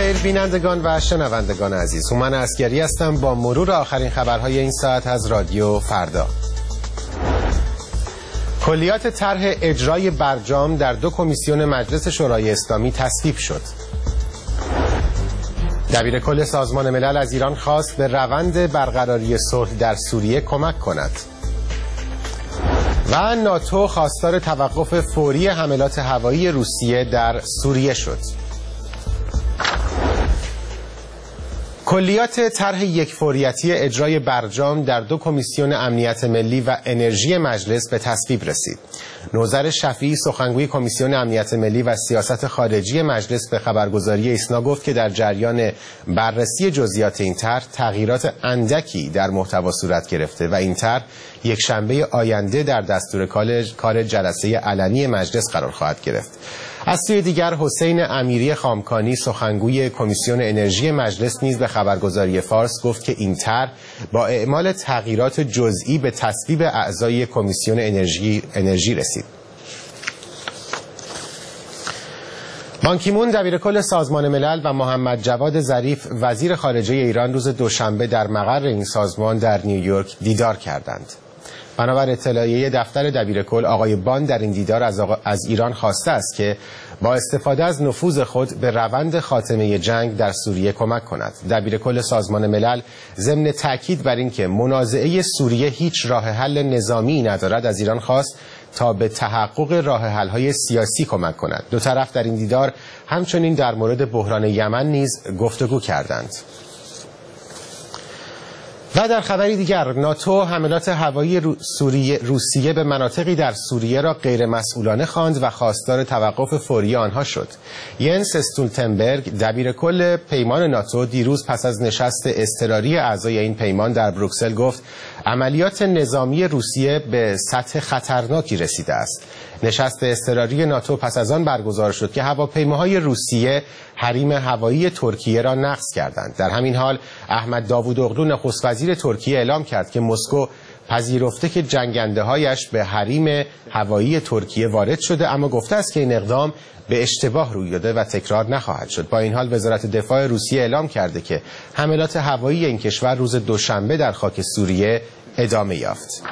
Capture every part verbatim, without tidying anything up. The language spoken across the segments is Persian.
بخیر بینندگان و شنوندگان عزیز، هومن عسگری هستم با مرور آخرین خبرهای این ساعت از رادیو فردا. کلیات طرح اجرای برجام در دو کمیسیون مجلس شورای اسلامی تصویب شد. دبیر کل سازمان ملل از ایران خواست به روند برقراری صلح در سوریه کمک کند. و ناتو خواستار توقف فوری حملات هوایی روسیه در سوریه شد. کلیات طرح یکفوریتی اجرای برجام در دو کمیسیون امنیت ملی و انرژی مجلس به تصویب رسید. نوذر شفیعی سخنگوی کمیسیون امنیت ملی و سیاست خارجی مجلس به خبرگزاری ایسنا گفت که در جریان بررسی جزئیات این طرح تغییرات اندکی در محتوا صورت گرفته و این طرح یک شنبه آینده در دستور کار جلسه علنی مجلس قرار خواهد گرفت. از سوی دیگر حسین امیری خامکانی سخنگوی کمیسیون انرژی مجلس نیز به خبرگزاری فارس گفت که این طرح با اعمال تغییرات جزئی به تصویب اعضای کمیسیون انرژی انرژی رسید. بان کی مون دبیر کل سازمان ملل و محمد جواد ظریف وزیر خارجه ایران روز دوشنبه در مقر این سازمان در نیویورک دیدار کردند. بنابر اطلاعیه دفتر دبیرکل، آقای بان در این دیدار از, از ایران خواسته است که با استفاده از نفوذ خود به روند خاتمه جنگ در سوریه کمک کند. دبیرکل سازمان ملل ضمن تاکید بر این که منازعه سوریه هیچ راه حل نظامی ندارد از ایران خواست تا به تحقق راه حل‌های سیاسی کمک کند. دو طرف در این دیدار همچنین در مورد بحران یمن نیز گفتگو کردند. و در خبری دیگر، ناتو حملات هوایی رو سوریه روسیه به مناطقی در سوریه را غیر مسئولانه خواند و خواستار توقف فوری آنها شد. ینس استولتنبرگ دبیر کل پیمان ناتو دیروز پس از نشست اضطراری اعضای این پیمان در بروکسل گفت عملیات نظامی روسیه به سطح خطرناکی رسیده است. نشست اضطراری ناتو پس از آن برگزار شد که هواپیماهای روسیه حریم هوایی ترکیه را نقض کردند. در همین حال احمد داوودوغلو نخست وزیر ترکیه اعلام کرد که مسکو پذیرفته که جنگنده هایش به حریم هوایی ترکیه وارد شده، اما گفته است که این اقدام به اشتباه روی داده و تکرار نخواهد شد. با این حال وزارت دفاع روسیه اعلام کرده که حملات هوایی این کشور روز دوشنبه در خاک سوریه ادامه یافت.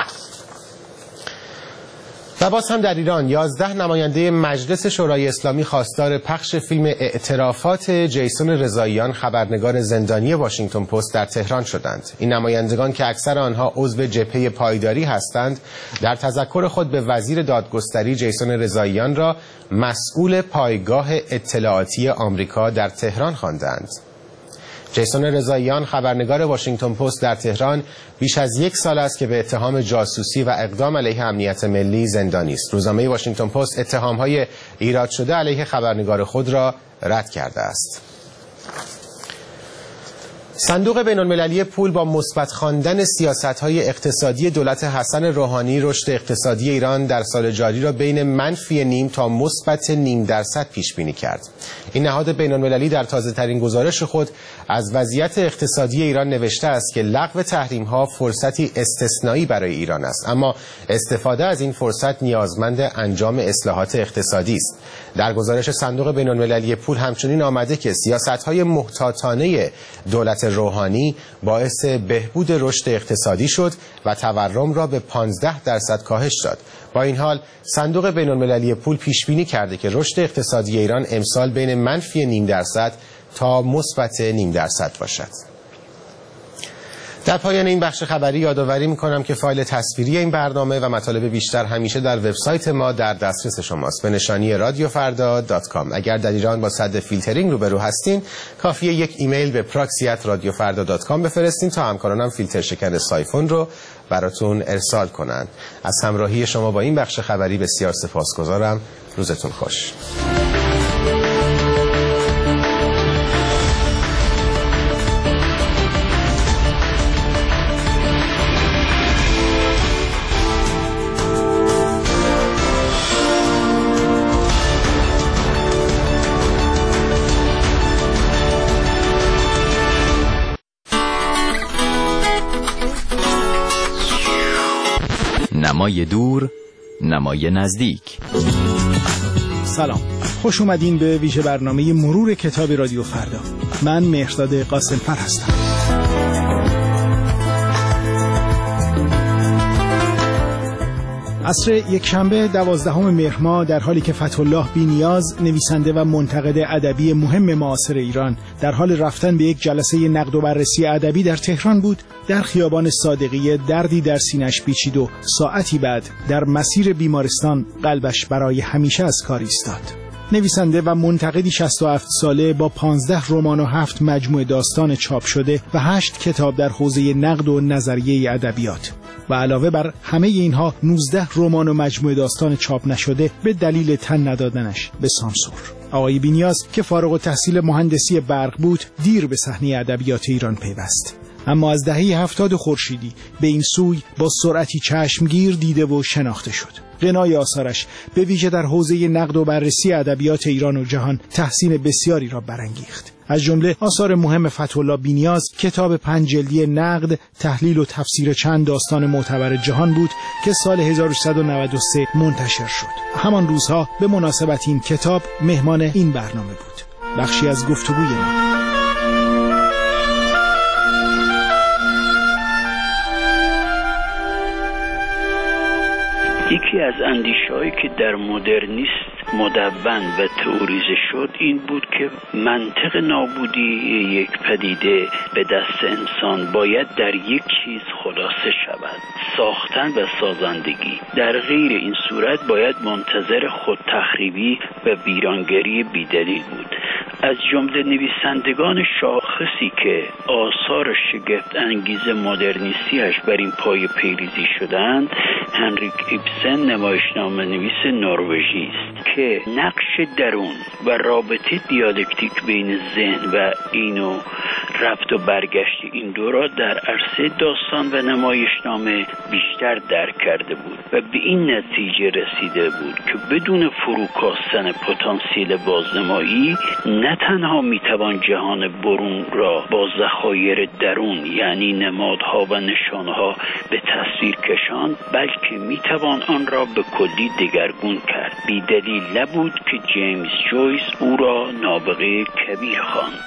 و باز هم در ایران یازده نماینده مجلس شورای اسلامی خواستار پخش فیلم اعترافات جیسون رضاییان خبرنگار زندانی واشنگتن پست در تهران شدند. این نمایندگان که اکثر آنها عضو جبهه پایداری هستند در تذکر خود به وزیر دادگستری جیسون رضاییان را مسئول پایگاه اطلاعاتی آمریکا در تهران خواندند. جیسون رضاییان خبرنگار واشنگتن پست در تهران بیش از یک سال است که به اتهام جاسوسی و اقدام علیه امنیت ملی زندانی است. روزنامه واشنگتن پست اتهام‌های ایراد شده علیه خبرنگار خود را رد کرده است. صندوق بین‌المللی پول با مثبت خواندن سیاست‌های اقتصادی دولت حسن روحانی رشد اقتصادی ایران در سال جاری را بین منفی نیم تا مثبت نیم درصد پیش بینی کرد. این نهاد بین‌المللی در تازه‌ترین گزارش خود از وضعیت اقتصادی ایران نوشته است که لغو تحریم‌ها فرصتی استثنایی برای ایران است، اما استفاده از این فرصت نیازمند انجام اصلاحات اقتصادی است. در گزارش صندوق بین‌المللی پول همچنین آمده که سیاست‌های محتاطانه دولت روحانی باعث بهبود رشد اقتصادی شد و تورم را به پانزده درصد کاهش داد. با این حال صندوق بین‌المللی پول پیش بینی کرده که رشد اقتصادی ایران امسال بین منفی نیم درصد تا مثبت نیم درصد باشد. در پایان این بخش خبری یادآوری می‌کنم که فایل تصویری این برنامه و مطالب بیشتر همیشه در وبسایت ما در دسترس شماست به نشانی رادیو فردا دات کام. اگر در ایران با سد فیلترینگ روبرو هستین کافیه یک ایمیل به پراکسی ات رادیو فردا دات کام بفرستین تا همکارانم فیلتر شکن سایفون رو براتون ارسال کنن. از همراهی شما با این بخش خبری بسیار سپاسگزارم. روزتون خوش. نمای دور، نمای نزدیک. سلام، خوش اومدین به ویژه برنامه مرور کتاب رادیو فردا. من مهرداد قاسم‌فر هستم. عصر یک شنبه دوازدهم مهر ماه در حالی که فتح‌الله بی‌نیاز نویسنده و منتقد ادبی مهم معاصر ایران در حال رفتن به یک جلسه نقد و بررسی ادبی در تهران بود، در خیابان صادقیه دردی در سینه‌اش پیچید و ساعتی بعد در مسیر بیمارستان قلبش برای همیشه از کار ایستاد. نویسنده و منتقدی شصت و هفت ساله با پانزده رمان و هفت مجموعه داستان چاپ شده و هشت کتاب در حوزه نقد و نظریه ادبیات و علاوه بر همه اینها نوزده رمان و مجموعه داستان چاپ نشده به دلیل تن ندادنش به سانسور. آقای بی‌نیاز که فارغ التحصیل مهندسی برق بود، دیر به صحنه ادبیات ایران پیوست. اما از دهه هفتاد خورشیدی به این سوی با سرعتی چشمگیر دیده و شناخته شد. غنای آثارش به ویژه در حوزه نقد و بررسی ادبیات ایران و جهان تحسین بسیاری را برانگیخت. از جمله آثار مهم فتح‌الله بی‌نیاز کتاب پنج جلدی نقد، تحلیل و تفسیر چند داستان معتبر جهان بود که سال هزار و سیصد و نود و سه منتشر شد. همان روزها به مناسبت این کتاب مهمان این برنامه بود. بخشی از گفتگوی ما. یکی از اندیشه‌هایی که در مدرنیسم مدون و تئوریزه شد این بود که منطق نابودی یک پدیده به دست انسان باید در یک چیز خلاصه شود: ساختن و سازندگی. در غیر این صورت باید منتظر خود تخریبی و ویرانگری بیدلیل بود. از جمله نویسندگان شاخصی که آثار شگفت انگیز مدرنیستی‌اش بر این پایه پیریزی شدند، هنریک ایبسن نمایشنامه نویس نروژی است که نقش درون و رابطه دیالکتیک بین ذهن و اینو رفت و برگشت این دو را در عرصه داستان و نمایشنامه بیشتر درک کرده بود و به این نتیجه رسیده بود که بدون فروکاستن پتانسیل بازنمایی نه تنها میتوان جهان برون را با ذخایر درون یعنی نمادها و نشانها به تصویر کشاند، بلکه میتوان آن را به کلی دگرگون کرد. بی دلیل نبود که جیمز جویس او را نابغه کبیر خواند.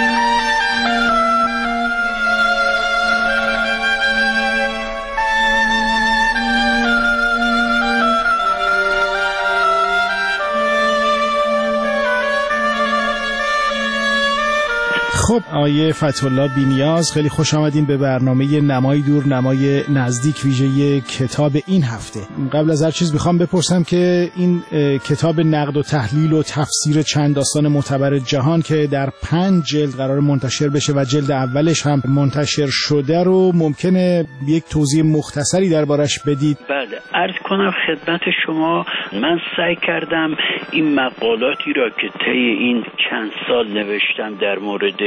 خب آقای فتح‌الله بی‌نیاز، خیلی خوش آمدین به برنامه نمای دور نمای نزدیک ویژه کتاب این هفته. قبل از هر چیز میخوام بپرسم که این کتاب نقد و تحلیل و تفسیر چند داستان معتبر جهان که در پنج جلد قرار منتشر بشه و جلد اولش هم منتشر شده رو ممکنه یک توضیح مختصری دربارش بدید؟ بله، عرض کنم خدمت شما، من سعی کردم این مقالاتی را که طی این چند سال نوشتم در مورد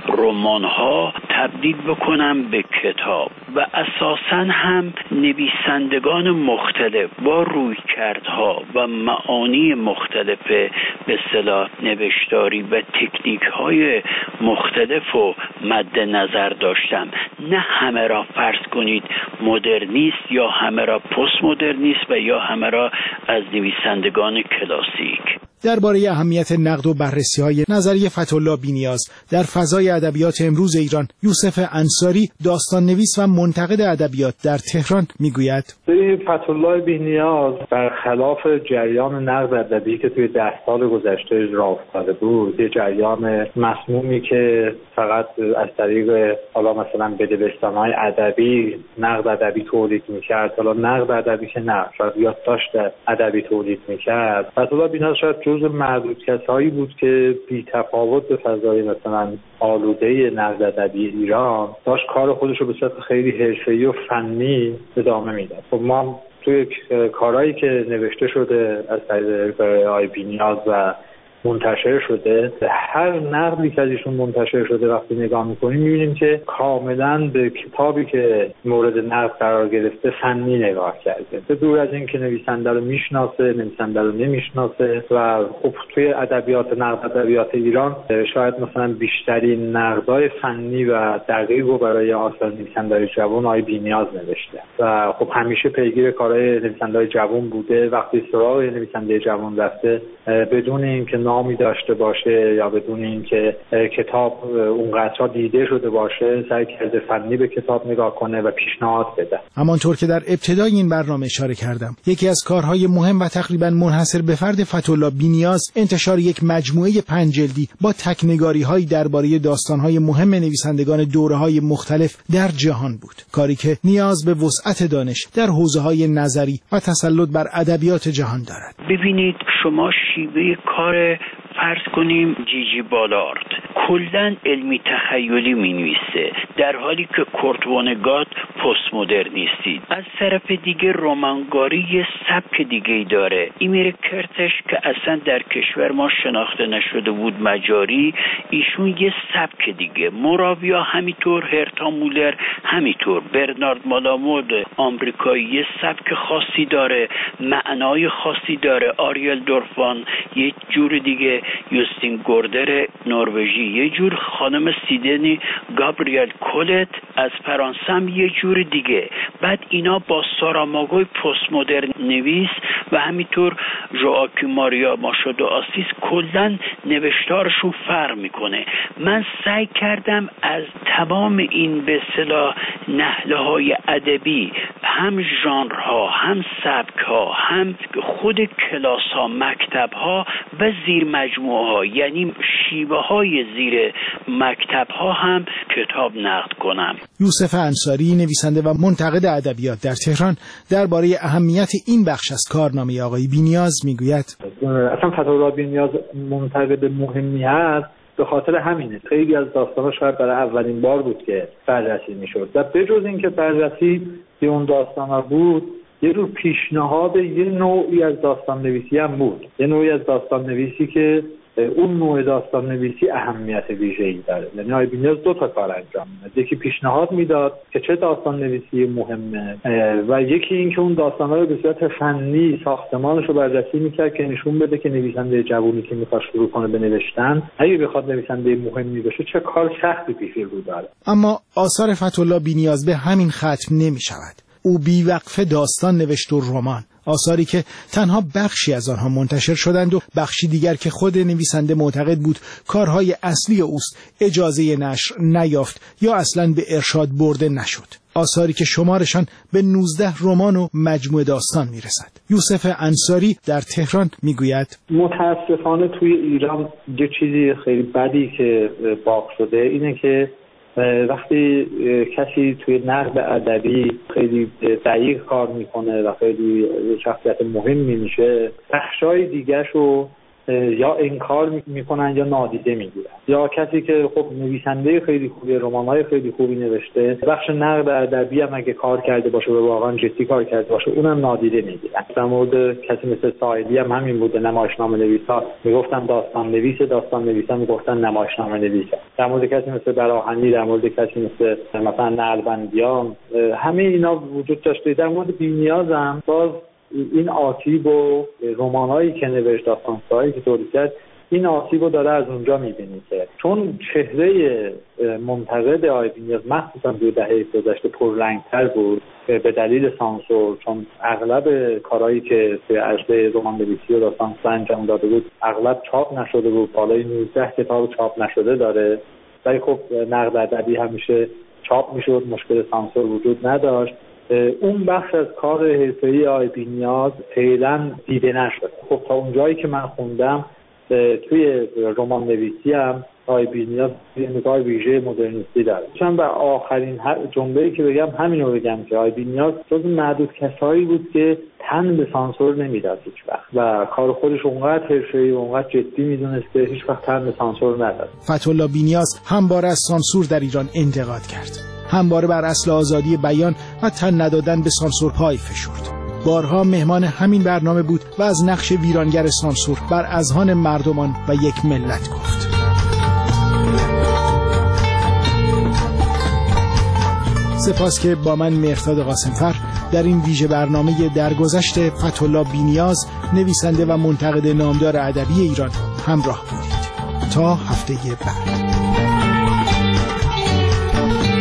رمان‌ها تبدیل بکنم به کتاب و اساساً هم نویسندگان مختلف با رویکردها و معانی مختلف به اصطلاح نوشتاری و تکنیک‌های مختلف رو مد نظر داشتم. نه همه را فرض کنید مدرنیست یا همه را پست مدرنیست و یا همه را از نویسندگان کلاسیک. درباره اهمیت نقد و بررسی‌های نظریه فتح‌الله بی‌نیاز در فضای ادبیات امروز ایران، یوسف انصاری، داستان نویس و منتقد ادبیات در تهران میگوید: فتح‌الله بی‌نیاز برخلاف جریان نقد ادبی که توی ده سال گذشته راه افتاده بود، یه جریان مسمومی که فقط از طریق حالا مثلا بدبستان‌های ادبی نقد ادبی تولید می‌کرد، حالا نقد ادبی که نه، شاید یادداشت ادبی تولید می‌کرد. فتح‌الله بی‌نیاز شاید جزء معدود کسایی بود که بی تفاوت به فضای مثلا آلوده نقد ادبی ایران داشت کار خودش رو به صورت خیلی حرفه‌ای و فنی ادامه میداد. خب ما توی کارهایی که نوشته شده از طریق آقای بی‌نیاز و منتشر شده، هر نقدی که از ایشون منتشر شده وقتی نگاه میکنیم میبینیم که کاملا به کتابی که مورد نقد قرار گرفته فنی نگاه کرده، به دور از این که نویسنده رو میشناسه، نویسنده رو نمیشناسه. و خب توی ادبیات نقد ادبیات ایران شاید مثلا بیشترین نقدای فنی و دقیق رو برای آثار نویسنده‌های جوان آقای بی‌نیاز نوشته و خب همیشه پیگیر کارهای نویسنده‌های جوان بوده. وقتی سراغ نویسنده جوان رفته بدون اینکه نامی داشته باشه یا بدون اینکه کتاب اونقدر دیده شده باشه سعی کرده فنی به کتاب نگاه کنه و پیشنهاد بده. همانطور که در ابتدای این برنامه اشاره کردم، یکی از کارهای مهم و تقریبا منحصر به فرد فتح‌الله بی‌نیاز انتشار یک مجموعه پنج جلدی با تکنگاری‌هایی درباره داستان‌های مهم نویسندگان دوره‌های مختلف در جهان بود، کاری که نیاز به وسعت دانش در حوزه‌های نظری و تسلط بر ادبیات جهان دارد. ببینید شما شیوه کار فرض کنیم جیجی بالارد کلاً علمی تخیلی می‌نویسه، در حالی که کورت وانگات پست مدرنیستی. از طرف دیگه رمانگاری یه سبک دیگه‌ای داره. ایمیر کرتش که اصلا در کشور ما شناخته نشده بود مجاری، ایشون یه سبک دیگه. موراویا همینطور، هرتا مولر همینطور، برنارد مالامود آمریکایی یه سبک خاصی داره، معنای خاصی داره. آریل دورفان یه جور دیگه، یوستین گوردر نروژی یه جور، خانم سیدنی گابریل کولت از فرانسه هم یه جور دیگه. بعد اینا با ساراماگوی پست مدرن نویس و همینطور ژواکیم ماریا ماشادو آسیس کلاً نوشتارشون فرق میکنه. من سعی کردم از تمام این به اصطلاح نحله‌های ادبی، هم ژانرها، هم سبک‌ها، هم خود کلاس‌ها، مکتب‌ها و زیر مجموعه‌ها، یعنی شیوه‌های زیر مکتب‌ها هم کتاب نقد کنم. یوسف انصاری، نویسنده و منتقد ادبیات در تهران، درباره اهمیت این بخش از کارنامه آقای بی‌نیاز میگوید: اصلا فتح‌الله بی‌نیاز منتقد مهمی هست به خاطر همینه. خیلی از داستان‌ها شاید برای اولین بار بود که بررسی می‌شد و بجز اینکه بررسی به اون داستان‌ها بود، یه رو پیشنهاد یه نوعی از داستان نویسی هم بود. یه نوعی از داستان نویسی که اون نوع داستان نویسی اهمیت ویژه‌ای داره. یعنی آقای بی‌نیاز دو تا کار انجام می‌داد. یکی پیشنهاد میداد که چه داستان نویسی مهمه و یکی اینکه اون داستان‌ها رو به صورت فنی ساختمانش رو بررسی می‌کرد که نشون بده که نویسنده جوونی که می‌خواد شروع کنه به نوشتن، اگه بخواد نویسنده مهمی بشه چه کار سختی پیش رو داره. اما آثار فتح‌الله بی‌نیاز به همین ختم نمی‌شود. او بی‌وقفه داستان نوشت و رمان، آثاری که تنها بخشی از آنها منتشر شدند و بخشی دیگر که خود نویسنده معتقد بود کارهای اصلی اوست اجازه نشر نیافت یا اصلاً به ارشاد برده نشد. آثاری که شمارشان به نوزده رمان و مجموعه داستان میرسد. یوسف انصاری در تهران میگوید: متاسفانه توی ایران یه چیزی خیلی بدی که باق شده اینه که وقتی کسی توی نقد ادبی خیلی دقیق کار میکنه و خیلی شخصیت مهمی میشه، بخشای دیگه‌شو یا انکار میکنن یا نادیده میگیرن. یا کسی که خب نویسنده خیلی خوبی، رمان‌های خیلی خوبی نوشته، بخش نقد ادبی هم اگه کار کرده باشه و واقعا جدی کار کرده باشه اونم نادیده میگیرن. در مورد کسی مثل ساعدی هم همین بوده. نمایشنامه نویسا میگفتن داستان نویس، داستان نویسا میگفتن نمایشنامه نویس. در مورد کسی مثل براهنی، در مورد کسی مثل مثلا نعلبندیان، همه اینا وجود داشته. در مورد بی‌نیاز هم باز این آسیب و رمانایی که نوشت، داستان‌هایی که تولید کرد، این آسیب رو داره از اونجا می‌بینی که چون چهره منتقد آقای بی‌نیاز مخصوصا دو دهه گذشته پررنگ‌تر بود به دلیل سانسور، چون اغلب کارهایی که توی عرصه رمان‌نویسی و داستان‌سرا انجام داده بود اغلب چاپ نشده بود. بالای نوزده کتاب چاپ نشده داره، ولی خب نقد ادبی همیشه چاپ می‌شد، مشکل سانسور وجود نداشت. اون بخش از کار حرفه‌ای آقای بی‌نیاز فعلا دیده نشد. خب تا اونجایی که من خوندم توی رمان نویسی هم آقای بی‌نیاز یه نگاه ویژه مدرنیستی داره. چون به آخرین جمله‌ای که بگم همین رو بگم که آقای بی‌نیاز جز معدود کسایی بود که تن به سانسور نمیداد هیچ وقت و کار خودش اونقدر حرفه‌ای و اونقدر جدی میدونسته هیچ وقت تن به سانسور نداد. فتح‌الله بی‌نیاز همواره از سانسور در ایران انتقاد کرد. همواره بر اصل آزادی بیان و تن ندادن به سانسور پای فشرد. بارها مهمان همین برنامه بود و از نقش ویرانگر سانسور بر اذهان مردمان و یک ملت گفت. سپاس که با من مهرداد قاسمفر در این ویژه برنامه درگذشت فتح‌الله بی‌نیاز، نویسنده و منتقد نامدار ادبی ایران همراه بودید. تا هفته بعد.